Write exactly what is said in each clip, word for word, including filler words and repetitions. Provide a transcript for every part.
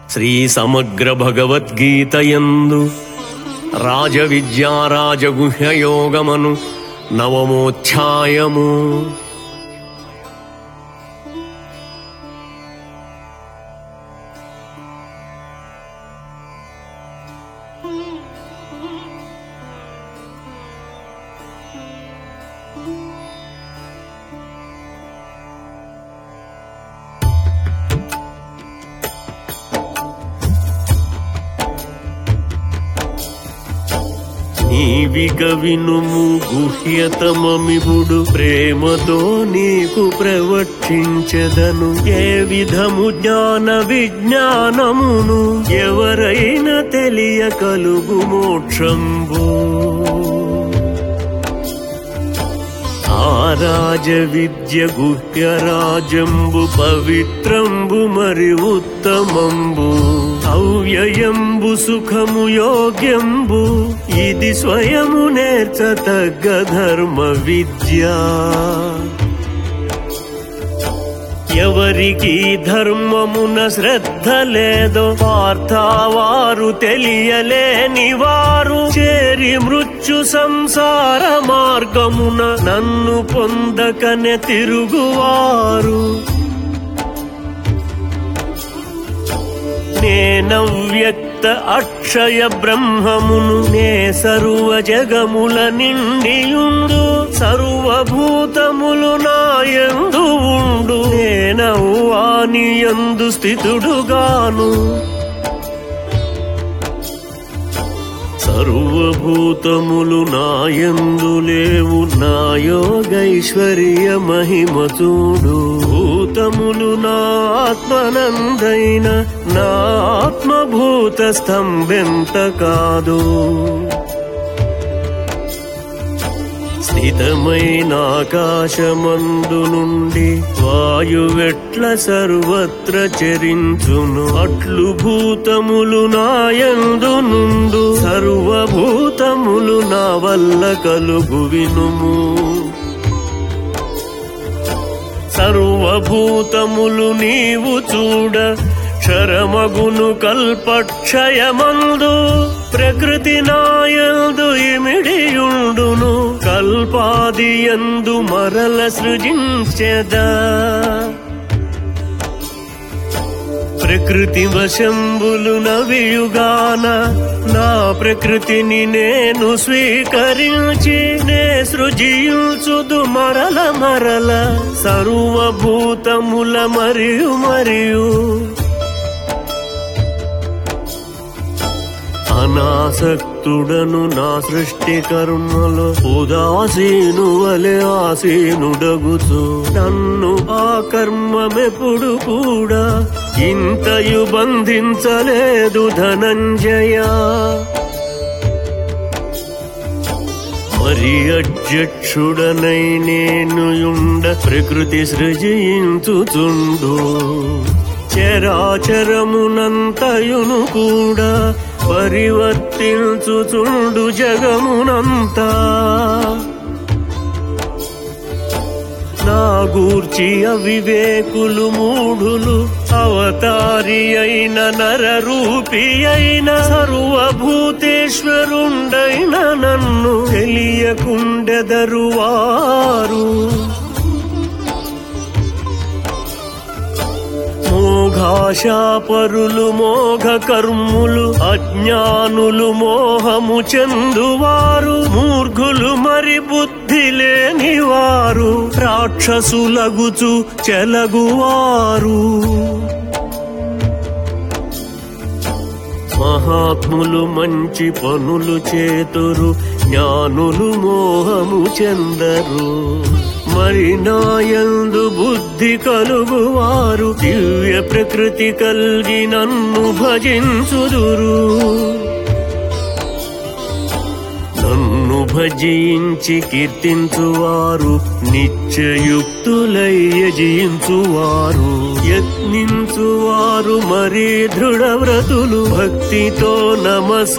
శ్రీ సమగ్ర భగవద్గీతయందు రాజవిద్యా రాజగుహ్యయోగమను నవమోధ్యాయము. నీవిక వినుము గుహ్యతమమివుడు ప్రేమతో నీకు ప్రవర్తించెదను. ఏ విధము జ్ఞాన విజ్ఞానమును ఎవరైనా తెలియ కలుగు మోక్షంబు. ఆ రాజ విద్య గుహ్య రాజంబు పవిత్రంబు మరి ఉత్తమంబు. అవ్యయంబు సుఖము యోగ్యంబు ఇది స్వయము నేర్చతగ్గ ధర్మ విద్య. ఎవరికి ధర్మమున శ్రద్ధ లేదో వార్తావారు తెలియలేని వారు చేరి మృత్యు సంసార మార్గమున నన్ను పొందకనే తిరుగువారు. నేనవ్యక్త అక్షయ బ్రహ్మమును నే సర్వ జగముల నిండియుండు. సర్వభూతములు నాయందు ఉండు. నేనవ్వానియందు స్థితుడుగాను. సర్వభూతములు నాయందు లేవు నా యోగైశ్వర్య మహిమ చూడు. భూతములు నా ఆత్మనందైన నా ఆత్మభూత స్తంభెంత కాదు. స్థితమైన ఆకాశమందు నుండి వాయువెట్ల సర్వత్ర చరించును అట్లు భూతములు నాయందు నుండు. సర్వభూతములు నా వల్ల కలుగు వినుము. సర్వభూతములు నీవు చూడ క్షరమగును కల్పక్షయమందు. ప్రకృతి నాయందు ఇమిడియుండును. కల్పాదియందు మరల సృజించెదా. ప్రకృతి వశంబులు నవియుగాన నా ప్రకృతిని నేను స్వీకరించి నే సృజించుదు మరల మరల సర్వభూతముల మరియు మరియు. అనాసక్తుడను నా సృష్టి కర్మలో ఉదాసీను వలె ఆసీనుడగుచు నన్ను ఆ కర్మమెప్పుడు కూడా ఇంతయు బంధించలేదు ధనంజయ. మరి అధ్యక్షుడనై నేను యుండ ప్రకృతి సృజించుచుండు. చరాచరమునంతయును కూడా పరివర్తించుచుండు జగమునంతా. నా గూర్చి అవివేకులు మూఢులు అవతారి అయిన నరరూపి అయిన సర్వభూతేశ్వరుండైన నన్ను తెలియకుండెదరువారు. మోఘాశాపరులు మోఘ కర్ములు అజ్ఞానులు మోహము చెందువారు. మూర్ఘులు మరి బుద్ధి లేనివారు రాక్షసులగుచు చెలగువారు. మహాత్ములు మంచి పనులు చేతురు జ్ఞానులు మోహము చెందరు. మరి నాయందు బుద్ధి కలుగువారు దివ్య ప్రకృతి కల్గి నన్ను భజించుదురు. నన్ను భజించి కీర్తించువారు నిత్యయుక్తులై యజించువారు. యత్నించువారు మరి దృఢవ్రతులు భక్తితో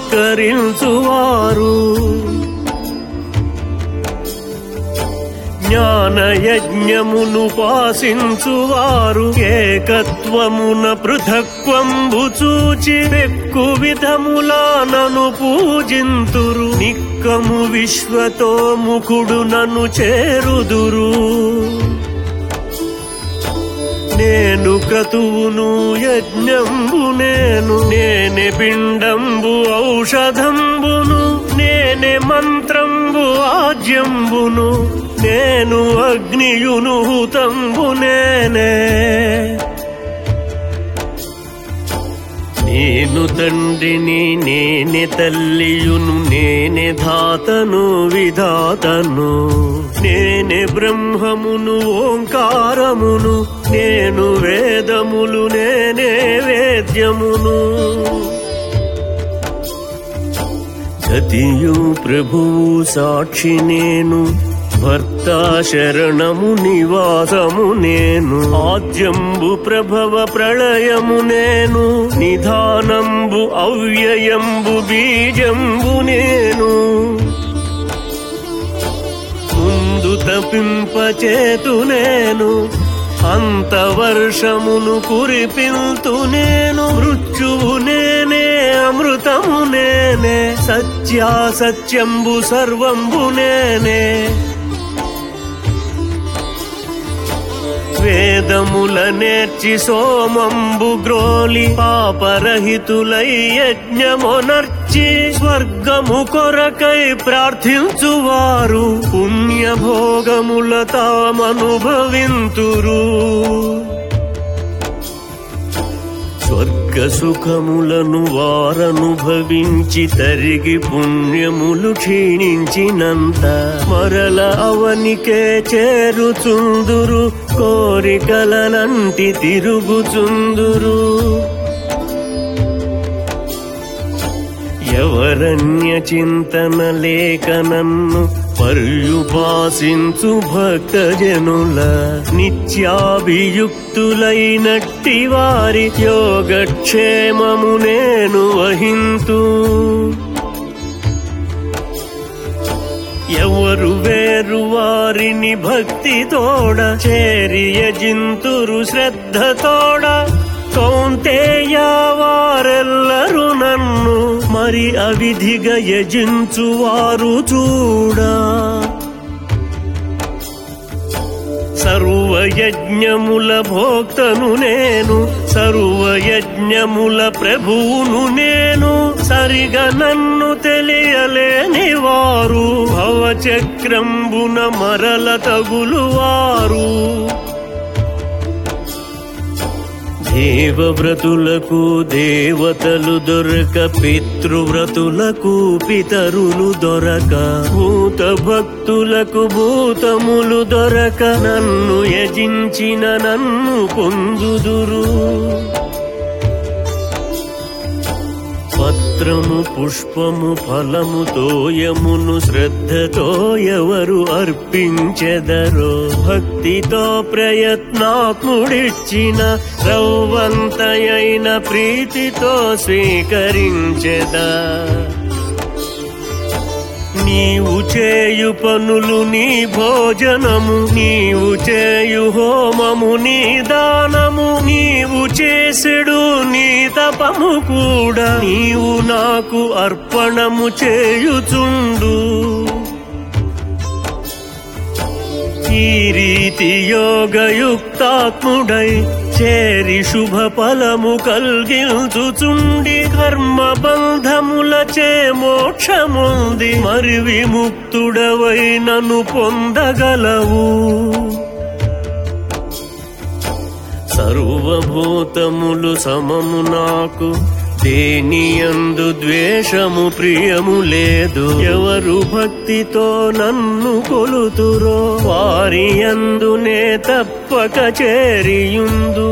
నమస్కరించువారు. జ్ఞాన యజ్ఞమును పాసించువారు ఏకత్వమున పృథక్వంబు చూచి పెక్కు విధములా నను పూజింతురు నిక్కము విశ్వతో ముఖుడు నన్ను చేరుదురు నేను క్రతువును యజ్ఞంబు నేను నేనే పిండంబు ఔషధంబును నేనే మంత్రంబు ఆజ్యంబును నేను అగ్నియును హుతంబు నేనే నేను తండ్రిని నేనే తల్లియును నేనే ధాతను విధాతను నేనే బ్రహ్మమును ఓంకారమును నేను వేదములు నేనే వేద్యమును సతియు ప్రభువు సాక్షి నేను భర్త శరణము నివాసము నేను ఆద్యంబు ప్రభవ ప్రళయము నేను నిధానంబు అవ్యయంబు బీజంబు నేను ముందు తపింపచేతు నేను అంతవర్షమును కురిపింతు నేను మృత్యువు నేనే అమృతము నేనే సత్యాసత్యంబు సర్వంబు నేనే వేదముల నేర్చి సోమంబు గ్రోలి పాపరహితులై యజ్ఞమునర్చి స్వర్గము కొరకై ప్రార్థించువారు పుణ్యభోగముల తామనుభవింతురు స్వర్గ సుఖములను వారనుభవించి తరిగి పుణ్యములు క్షీణించినంత మరల అవనికే చేరుచుందురు కోరికలనంటి తిరుగుచుందురు ఎవరన్య చింతన లేక నన్ను పర్యుపాసించు భక్తజనుల నిత్యాభియుక్తులైనట్టి వారి యోగక్షేమము నేను వహింతు ఎవరు వేరు వారిని భక్తి తోడ చేరి యజింతురు శ్రద్ధ తోడ కౌంతేయ వారెల్లరు నన్ను మరి అవిధిగా యజించువారు చూడా సర్వయజ్ఞముల భోక్తను నేను సర్వయజ్ఞముల ప్రభువును నేను సరిగా నన్ను తెలియలేని వారు భవచక్రంబున మరల తగులువారు దేవవ్రతులకు దేవతలు దొరక పితృవ్రతులకు పితరులు దొరక భూత భక్తులకు భూతములు దొరక నన్ను యజించిన నన్ను పొందుదురు పత్రము పుష్పము ఫలము తోయమును శ్రద్ధతో ఎవరు అర్పించెదరో భక్తితో ప్రయత్నాత్ముడిచ్చిన రవ్వంతయైన ప్రీతితో స్వీకరించెదా నీవు చేయు పనులు నీ భోజనము నీవు చేయు హోమము నీ దానము నీవు చేసెడు నీ తపము కూడా నీవు నాకు అర్పణము చేయుచుండు ఈ రీతి యోగయుక్తాత్ముడై చేరి శుభ ఫలము కల్గించుచుండి కర్మ బంధములచే మోక్షముంది మరి విముక్తుడవై నన్ను పొందగలవు సర్వభూతములు సమము నాకు దేనియందు ద్వేషము ప్రియము లేదు ఎవరు భక్తితో నన్ను కొలుతురో వారి యందునే తప్పక చేరియుందు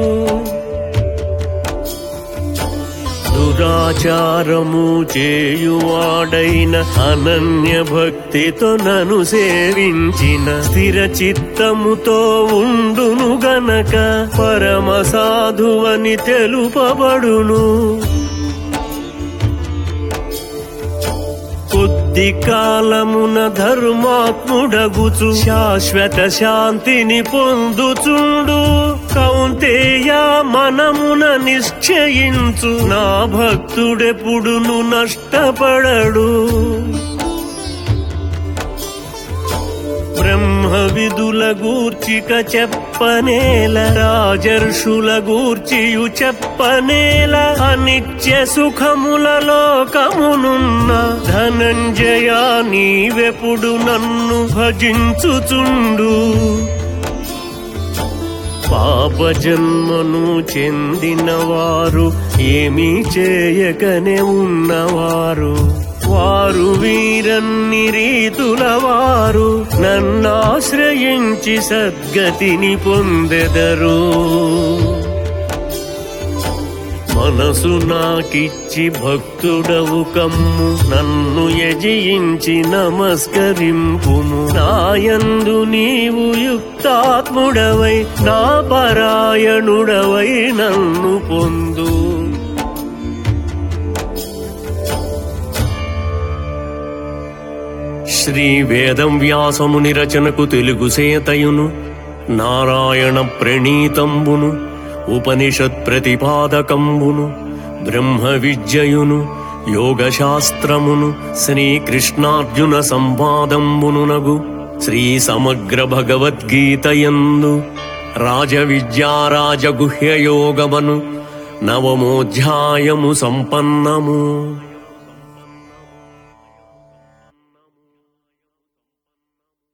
దురాచారము చేయువాడైన అనన్య భక్తితో నన్ను సేవించిన స్థిర చిత్తముతో ఉండును గనక పరమ సాధువని తెలుపబడును కొద్ది కాలమున ధర్మాత్ముడగుచు శాశ్వత శాంతిని పొందుచుండు. కౌంతేయ మనమున నిశ్చయించు నా భక్తుడెప్పుడును నష్టపడడు. బ్రహ్మ విదుల గూర్చిక చెప్పనేల, రాజర్షుల గూర్చియు చెప్పనేల. అనిత్య సుఖముల లోకమునున్న ధనంజయ నీవెప్పుడు నన్ను భజించుచుండు. పాప జన్మను చెందినవారు ఏమీ చేయకనే ఉన్నవారు, వారు వీరన్ని రీతుల వారు నన్నాశ్రయించి సద్గతిని పొందెదరు. మనసు నాకిచ్చి భక్తుడవు కమ్ము, నన్ను యజించి నమస్కరింపుము. నాయందు నీవు యుక్తాత్ముడవై నా పరాయణుడవై నన్ను పొందు. శ్రీ వేదం వ్యాసముని రచనకు తెలుగు సేతయును, నారాయణ ప్రణీతంబును, ఉపనిషత్ ప్రతిపాదకంబును, బ్రహ్మ విద్యయును, యోగశాస్త్రమును, శ్రీకృష్ణార్జున సంవాదంబునునగు శ్రీ సమగ్ర భగవద్గీతయందు రాజవిద్యా రాజగుహ్యయోగమను నవమోధ్యాయము సంపన్నము.